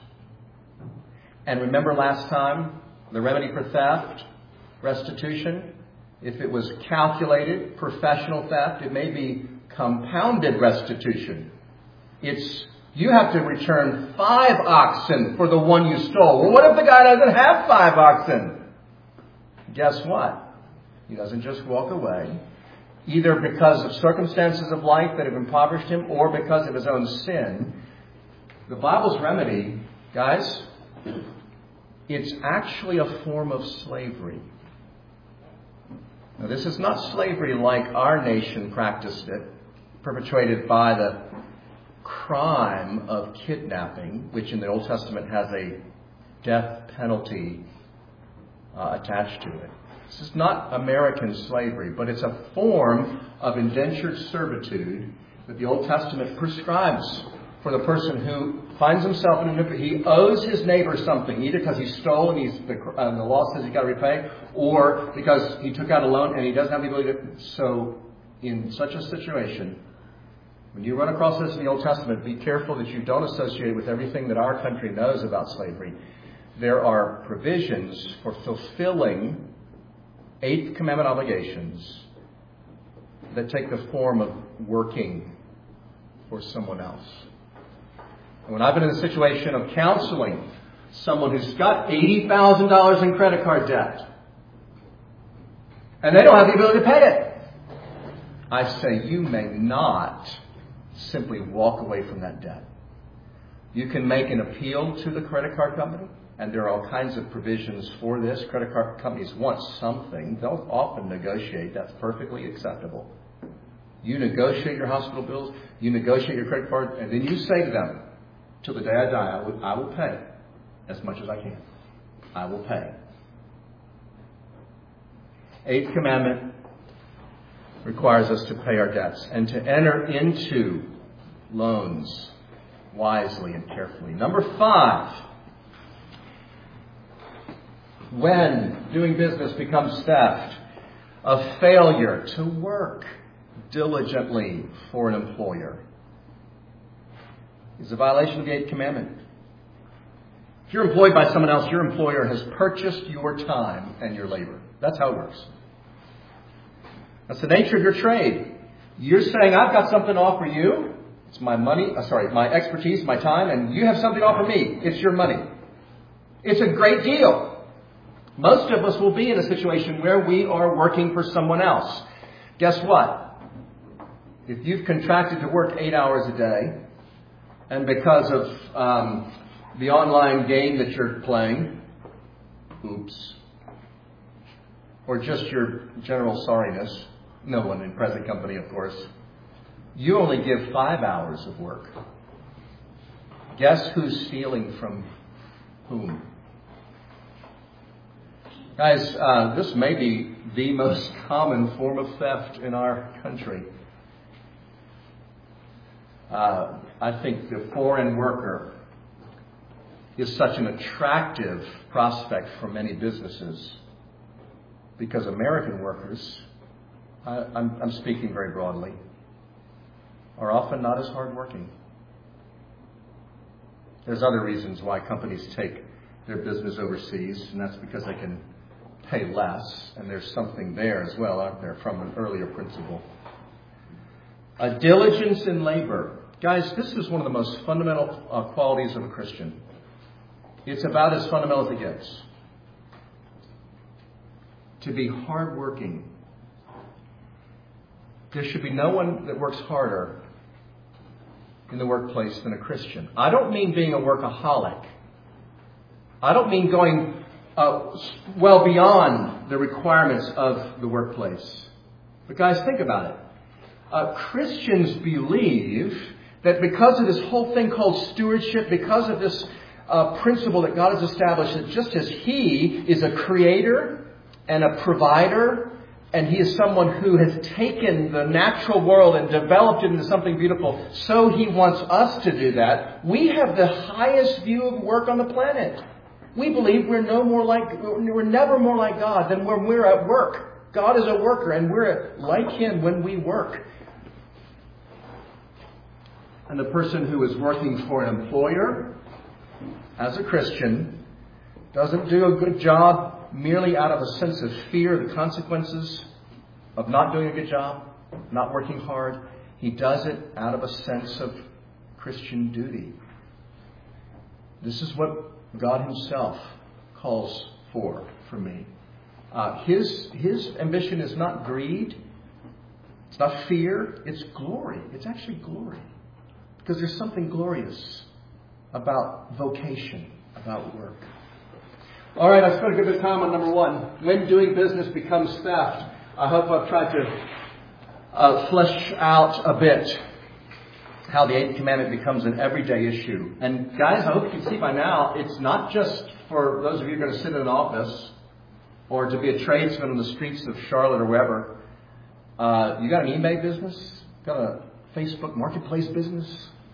And remember last time, the remedy for theft, restitution, if it was calculated, professional theft, it may be compounded restitution. It's, you have to return 5 oxen for the one you stole. Well, what if the guy doesn't have 5 oxen? Guess what? He doesn't just walk away, either because of circumstances of life that have impoverished him or because of his own sin. The Bible's remedy, guys, it's actually a form of slavery. Now, this is not slavery like our nation practiced it, perpetrated by the crime of kidnapping, which in the Old Testament has a death penalty attached to it. This is not American slavery, but it's a form of indentured servitude that the Old Testament prescribes for the person who finds himself in he owes his neighbor something, either because he stole and the law says he's got to repay, or because he took out a loan and he doesn't have the ability to. So, in such a situation, when you run across this in the Old Testament, be careful that you don't associate it with everything that our country knows about slavery. There are provisions for fulfilling Eighth Commandment obligations that take the form of working for someone else. And when I've been in a situation of counseling someone who's got $80,000 in credit card debt, and they don't have the ability to pay it, I say you may not simply walk away from that debt. You can make an appeal to the credit card company, and there are all kinds of provisions for this. Credit card companies want something. They'll often negotiate. That's perfectly acceptable. You negotiate your hospital bills, you negotiate your credit card, and then you say to them, till the day I die, I will pay as much as I can. I will pay. Eighth commandment requires us to pay our debts and to enter into loans wisely and carefully. Number 5, when doing business becomes theft, a failure to work diligently for an employer is a violation of the Eighth Commandment. If you're employed by someone else, your employer has purchased your time and your labor. That's how it works. That's the nature of your trade. You're saying, I've got something to offer you. It's my money, my expertise, my time, and you have something to offer me. It's your money. It's a great deal. Most of us will be in a situation where we are working for someone else. Guess what? If you've contracted to work 8 hours a day, and because of the online game that you're playing, oops, or just your general sorriness, no one in present company, of course, you only give 5 hours of work. Guess who's stealing from whom? Guys, this may be the most common form of theft in our country. I think the foreign worker is such an attractive prospect for many businesses because American workers, I'm speaking very broadly, are often not as hardworking. There's other reasons why companies take their business overseas, and that's because they can pay less, and there's something there as well, aren't there, from an earlier principle. A diligence in labor. Guys, this is one of the most fundamental qualities of a Christian. It's about as fundamental as it gets. To be hardworking. There should be no one that works harder in the workplace than a Christian. I don't mean being a workaholic. I don't mean going well beyond the requirements of the workplace. But guys, think about it. Christians believe that because of this whole thing called stewardship, because of this principle that God has established, that just as He is a creator and a provider and He is someone who has taken the natural world and developed it into something beautiful. So He wants us to do that. We have the highest view of work on the planet. We believe we're never more like God than when we're at work. God is a worker, and we're like Him when we work. And the person who is working for an employer, as a Christian, doesn't do a good job merely out of a sense of fear of the consequences of not doing a good job, not working hard. He does it out of a sense of Christian duty. This is what God Himself calls for me. His ambition is not greed. It's not fear. It's glory. It's actually glory. Because there's something glorious about vocation, about work. All right, I spent a good bit of time on number 1. When doing business becomes theft. I hope I've tried to flesh out a bit how the 8th commandment becomes an everyday issue. And guys, I hope you can see by now, it's not just for those of you who are going to sit in an office or to be a tradesman on the streets of Charlotte or wherever. You got an eBay business? Got a Facebook marketplace business?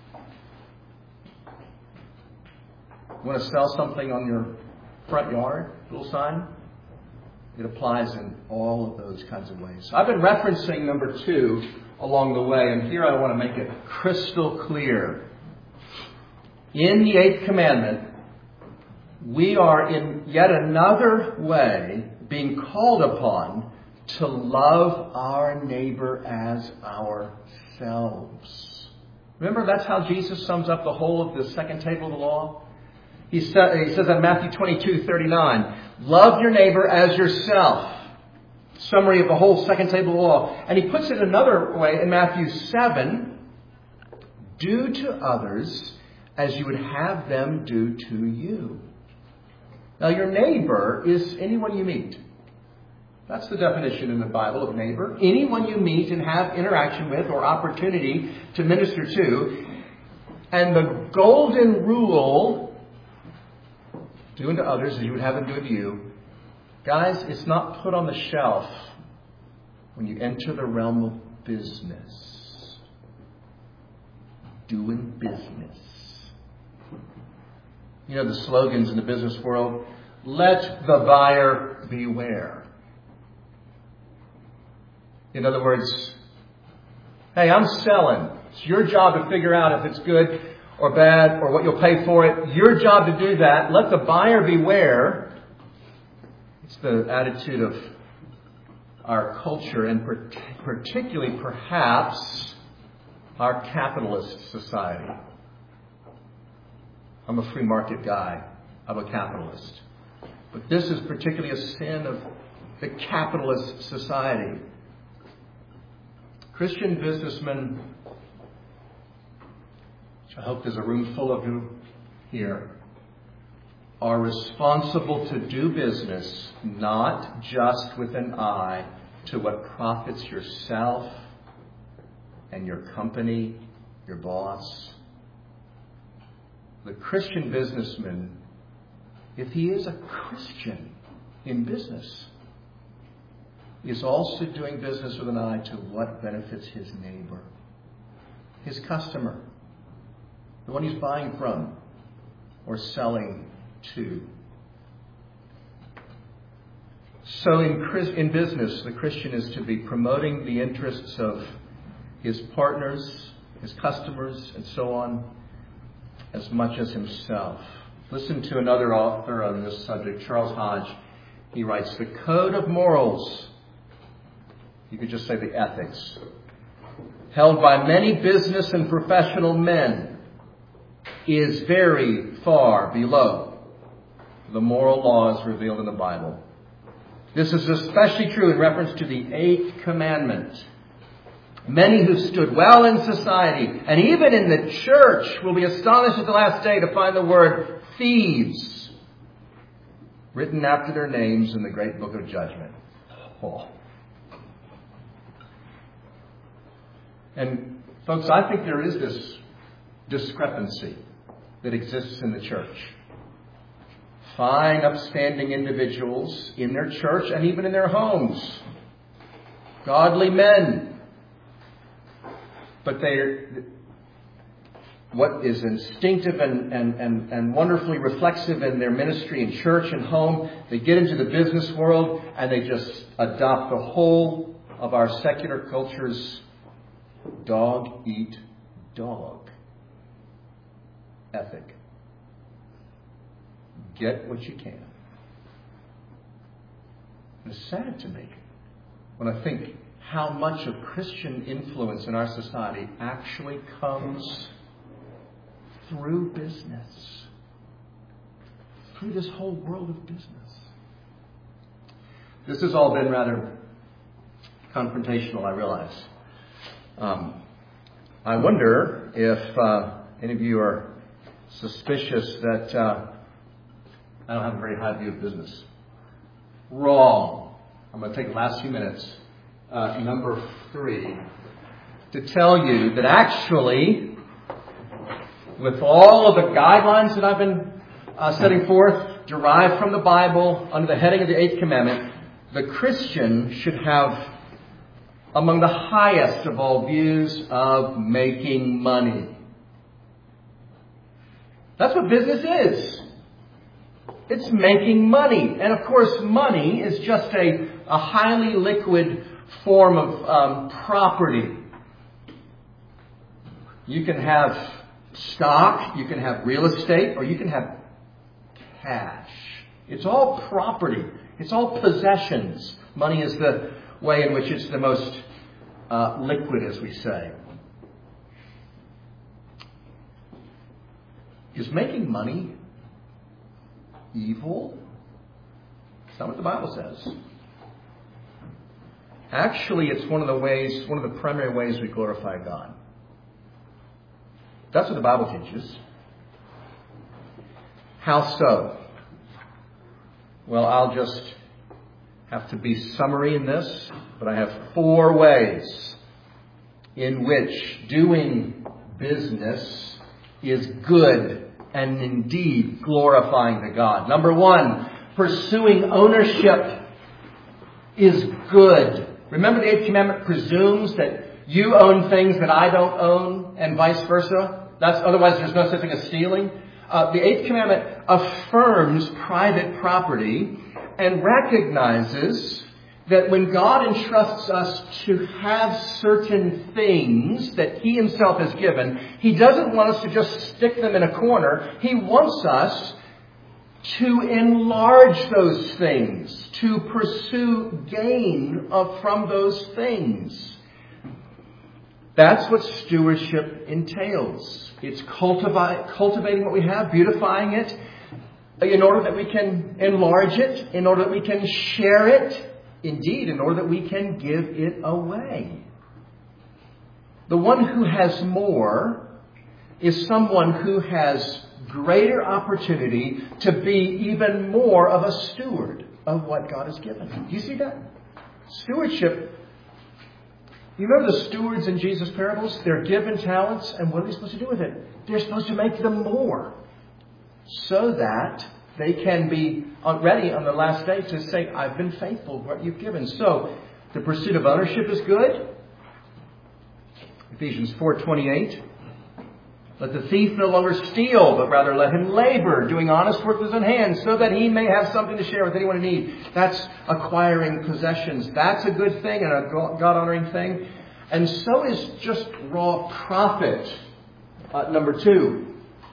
You want to sell something on your front yard, little sign? It applies in all of those kinds of ways. I've been referencing number 2 along the way, and here I want to make it crystal clear. In the 8th commandment, we are in yet another way being called upon to love our neighbor as ourselves. Remember, that's how Jesus sums up the whole of the second table of the law? He says in Matthew 22:39, love your neighbor as yourself. Summary of the whole second table of the law. And he puts it another way in Matthew 7, do to others as you would have them do to you. Now, your neighbor is anyone you meet. That's the definition in the Bible of neighbor. Anyone you meet and have interaction with or opportunity to minister to. And the golden rule, do unto others as you would have them do to you. Guys, it's not put on the shelf when you enter the realm of business. Doing business. You know the slogans in the business world? Let the buyer beware. In other words, hey, I'm selling. It's your job to figure out if it's good or bad or what you'll pay for it. Your job to do that. Let the buyer beware. It's the attitude of our culture, and particularly perhaps our capitalist society. I'm a free market guy. I'm a capitalist. But this is particularly a sin of the capitalist society. Christian businessmen, which I hope there's a room full of you here, are responsible to do business not just with an eye to what profits yourself and your company, your boss. The Christian businessman, if he is a Christian in business, is also doing business with an eye to what benefits his neighbor, his customer, the one he's buying from or selling to. So in business, the Christian is to be promoting the interests of his partners, his customers, and so on, as much as himself. Listen to another author on this subject, Charles Hodge. He writes, the code of morals, you could just say the ethics, held by many business and professional men, is very far below the moral laws revealed in the Bible. This is especially true in reference to the 8th commandment. Many who stood well in society and even in the church will be astonished at the last day to find the word thieves written after their names in the great book of judgment. Oh. And folks, I think there is this discrepancy that exists in the church. Fine, upstanding individuals in their church and even in their homes godly men. But what is instinctive and wonderfully reflexive in their ministry in church and home, they get into the business world and they just adopt the whole of our secular culture's dog-eat-dog ethic. Get what you can. It's sad to me when I think how much of Christian influence in our society actually comes through business. Through this whole world of business. This has all been rather confrontational, I realize. I wonder if any of you are suspicious that I don't have a very high view of business. Wrong. I'm going to take the last few minutes, number 3, to tell you that actually, with all of the guidelines that I've been setting forth, derived from the Bible, under the heading of the 8th commandment, the Christian should have among the highest of all views of making money. That's what business is. It's making money. And of course, money is just a highly liquid form of property. You can have stock, you can have real estate, or you can have cash. It's all property. It's all possessions. Money is the way in which it's the most liquid, as we say. Is making money evil? That's not what the Bible says. Actually, it's one of the primary ways we glorify God. That's what the Bible teaches. How so? Well, I'll just have to be summary in this, but I have 4 ways in which doing business is good and indeed glorifying to God. Number 1, pursuing ownership is good. Remember, the 8th commandment presumes that you own things that I don't own, and vice versa. Otherwise, there's no such thing as stealing. The 8th commandment affirms private property and recognizes that when God entrusts us to have certain things that He Himself has given, He doesn't want us to just stick them in a corner. He wants us to enlarge those things, to pursue gain from those things. That's what stewardship entails. It's cultivating what we have, beautifying it, in order that we can enlarge it, in order that we can share it, indeed, in order that we can give it away. The one who has more is someone who has greater opportunity to be even more of a steward of what God has given. Do you see that? Stewardship. You remember the stewards in Jesus' parables? They're given talents, and what are they supposed to do with it? They're supposed to make them more, so that they can be ready on the last day to say, I've been faithful to what you've given. So, the pursuit of ownership is good. Ephesians 4:28. Let the thief no longer steal, but rather let him labor, doing honest work with his own hands, so that he may have something to share with anyone in need. That's acquiring possessions. That's a good thing and a God-honoring thing. And so is just raw profit. Number 2.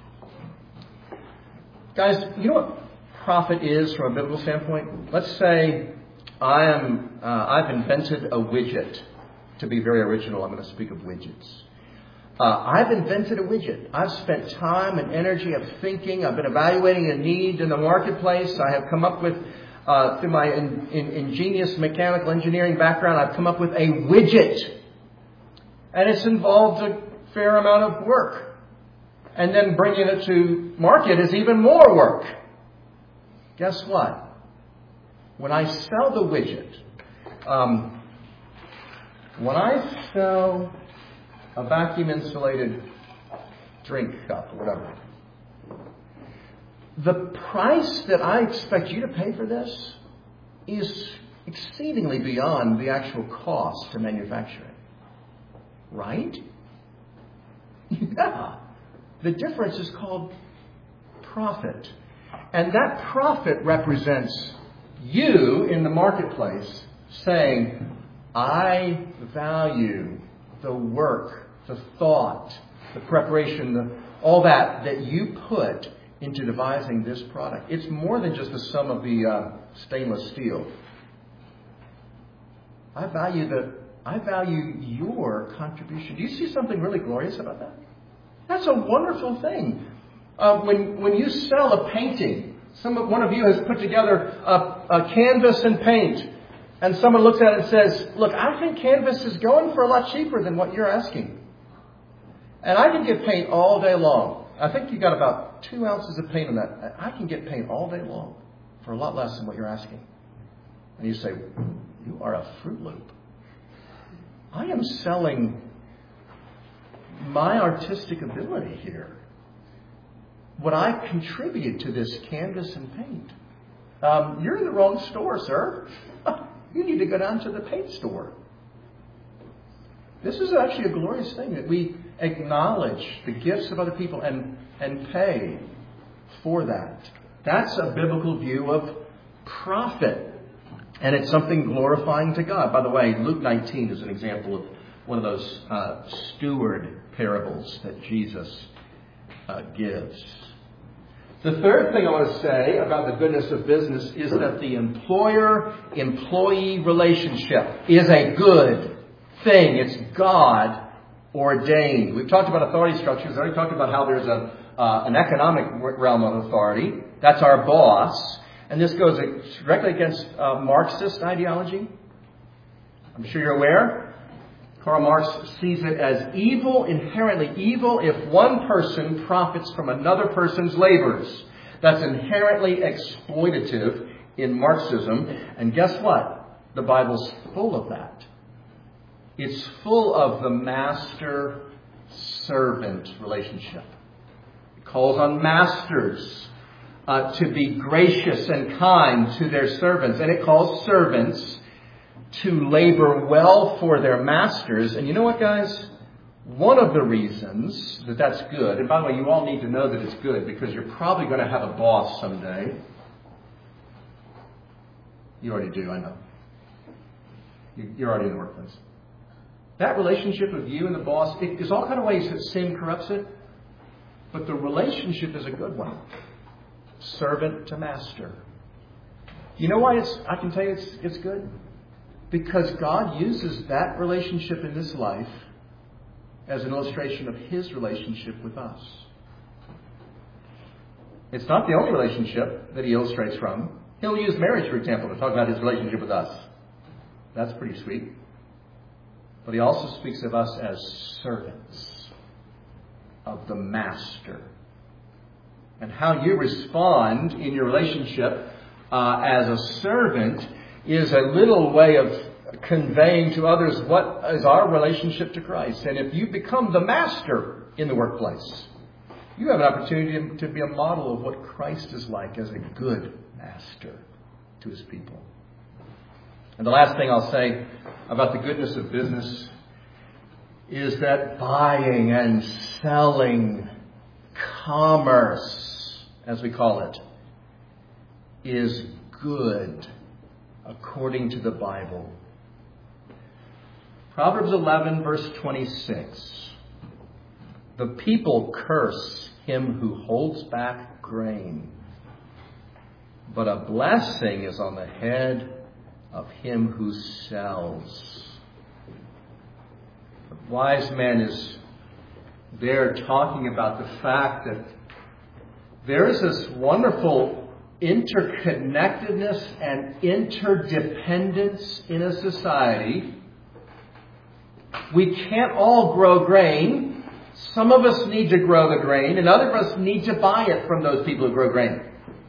Guys, you know what profit is from a biblical standpoint? Let's say I've invented a widget. To be very original, I'm going to speak of widgets. I've invented a widget. I've spent time and energy of thinking. I've been evaluating a need in the marketplace. I have come up with, through my ingenious mechanical engineering background, I've come up with a widget. And it's involved a fair amount of work. And then bringing it to market is even more work. Guess what? When I sell the widget, when I sell a vacuum-insulated drink cup or whatever, the price that I expect you to pay for this is exceedingly beyond the actual cost to manufacture it. Right? Yeah. The difference is called profit. And that profit represents you in the marketplace saying, I value the work, the thought, the preparation, all that you put into devising this product. It's more than just the sum of the stainless steel. I value your contribution. Do you see something really glorious about that? That's a wonderful thing. When you sell a painting, one of you has put together a canvas and paint, and someone looks at it and says, look, I think canvas is going for a lot cheaper than what you're asking. And I can get paint all day long. I think you got about 2 ounces of paint on that. I can get paint all day long for a lot less than what you're asking. And you say, you are a Fruit Loop. I am selling my artistic ability here. What I contributed to this canvas and paint. You're in the wrong store, sir. You need to go down to the paint store. This is actually a glorious thing that we acknowledge the gifts of other people and pay for that. That's a biblical view of profit. And it's something glorifying to God. By the way, Luke 19 is an example of one of those steward parables that Jesus gives. The third thing I want to say about the goodness of business is that the employer-employee relationship is a good thing. It's God ordained. We've talked about authority structures. We've already talked about how there's an economic realm of authority. That's our boss. And this goes directly against Marxist ideology. I'm sure you're aware. Karl Marx sees it as evil, inherently evil, if one person profits from another person's labors. That's inherently exploitative in Marxism. And guess what? The Bible's full of that. It's full of the master-servant relationship. It calls on masters to be gracious and kind to their servants. And it calls servants to labor well for their masters. And you know what, guys? One of the reasons that that's good, and by the way, you all need to know that it's good because you're probably going to have a boss someday. You already do, I know. You're already in the workplace. That relationship of you and the boss, there's all kind of ways that sin corrupts it, but the relationship is a good one. Servant to master. You know why I can tell you it's good? Because God uses that relationship in this life as an illustration of His relationship with us. It's not the only relationship that He illustrates from. He'll use marriage, for example, to talk about His relationship with us. That's pretty sweet. But He also speaks of us as servants of the Master. And how you respond in your relationship as a servant is a little way of conveying to others what is our relationship to Christ. And if you become the master in the workplace, you have an opportunity to be a model of what Christ is like as a good master to His people. And the last thing I'll say about the goodness of business is that buying and selling, commerce, as we call it, is good according to the Bible. Proverbs 11, verse 26. The people curse him who holds back grain, but a blessing is on the head of him who sells. The wise man is there talking about the fact that there is this wonderful interconnectedness and interdependence in a society. We can't all grow grain. Some of us need to grow the grain, and other of us need to buy it from those people who grow grain.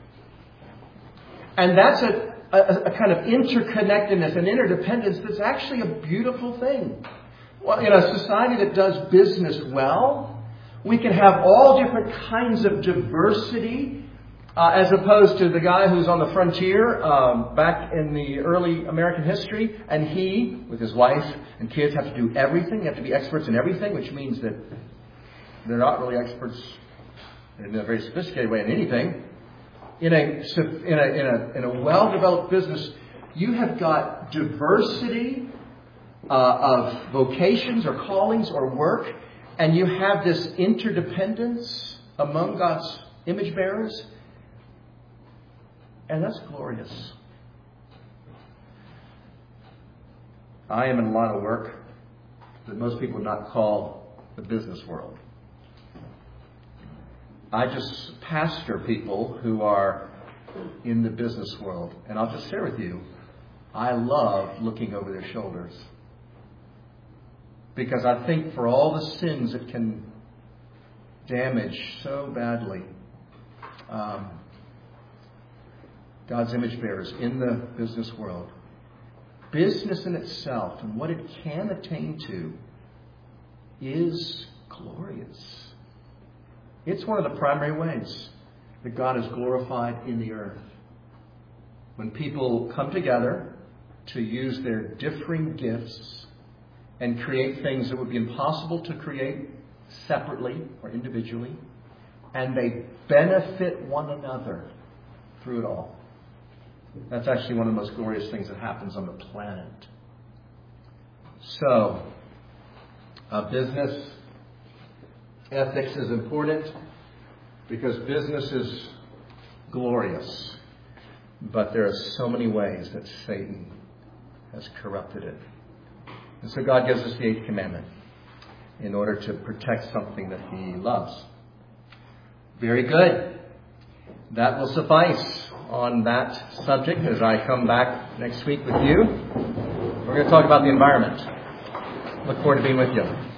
And that's a kind of interconnectedness and interdependence that's actually a beautiful thing. Well, in a society that does business well, we can have all different kinds of diversity as opposed to the guy who's on the frontier back in the early American history, and he, with his wife and kids, have to do everything. They have to be experts in everything, which means that they're not really experts in a very sophisticated way in anything. In a well-developed business, you have got diversity of vocations or callings or work, and you have this interdependence among God's image bearers, and that's glorious. I am in a lot of work that most people would not call the business world. I just pastor people who are in the business world. And I'll just share with you, I love looking over their shoulders. Because I think for all the sins it can damage so badly, God's image bearers in the business world, business in itself and what it can attain to is glorious. It's one of the primary ways that God is glorified in the earth. When people come together to use their differing gifts and create things that would be impossible to create separately or individually, and they benefit one another through it all. That's actually one of the most glorious things that happens on the planet. So, business ethics is important because business is glorious. But there are so many ways that Satan has corrupted it. And so God gives us the 8th commandment in order to protect something that He loves. Very good. That will suffice on that subject as I come back next week with you. We're going to talk about the environment. Look forward to being with you.